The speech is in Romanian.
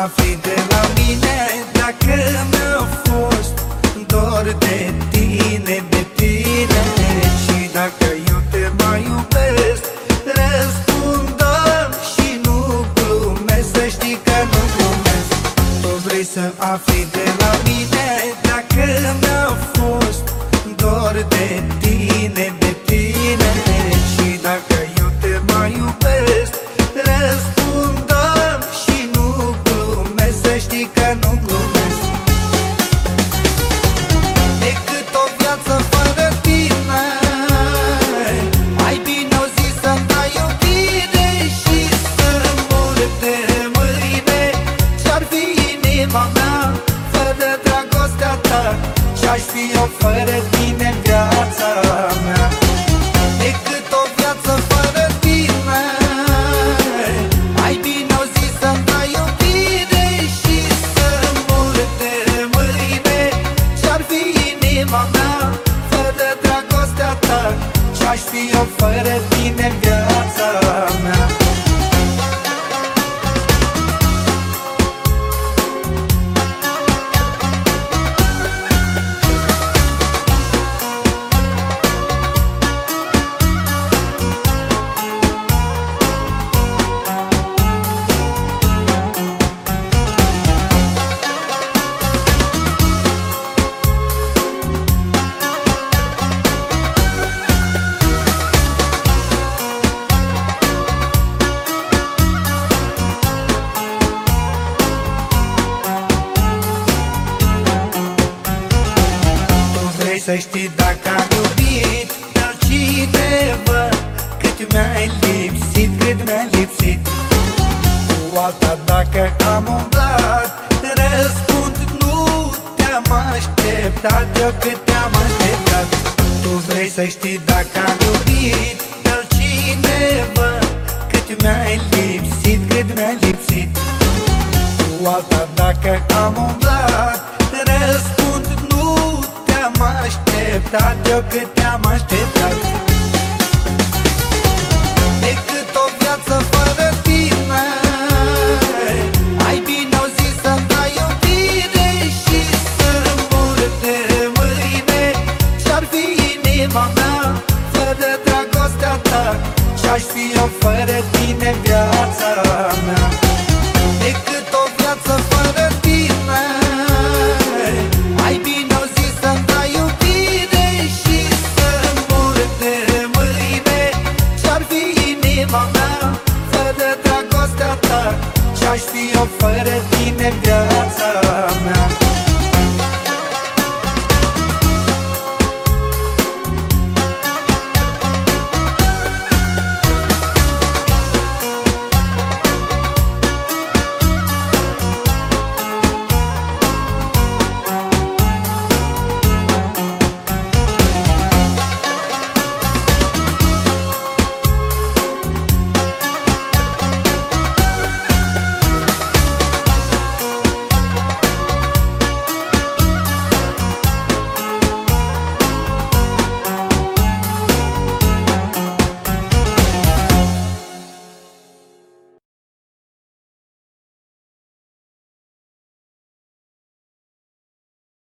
afli de la mine dacă mi-a fost dor de tine, de tine. Și dacă eu te mai iubesc, răspundă și nu glumesc, să știi că nu glumesc. Tu vrei să afli de la mine dacă mi-a fost dor de tine, de tine. Și dacă eu te mai iubesc, răspundă și nu glumesc, să știi că nu glumesc. Decât o viață fără tine, mai bine o zi să-mi dai iubire și să mor de mâine. Ce-ar fi inima mea fără dragostea ta? Ce-aș fi eu fără tine în viața mea? Decât o viață fără tine, mai bine o zi să-mi dai iubire și să mor de mâine. Ce-ar fi inima mea fără dragostea ta? Ce-aș fi eu fără tine în viața mea? Să știi dacă am iubit pe altcineva, cât mi-ai lipsit, cât mi-ai lipsit. Cu alta dacă am umblat, răspund nu te-am așteptat, eu cât te-am așteptat. Tu vrei să știi dacă am iubit pe altcineva, cât mi-ai lipsit, cât mi-ai lipsit. Cu alta dacă am umblat, răspund nu te-am așteptat, eu cât te-am așteptat. Decât o viață fără tine, mai bine o zi să-mi dai iubire și să mor de mâine. Ce-ar fi inima mea fără dragostea ta? Ce-aș fi eu fără tine în viața mea?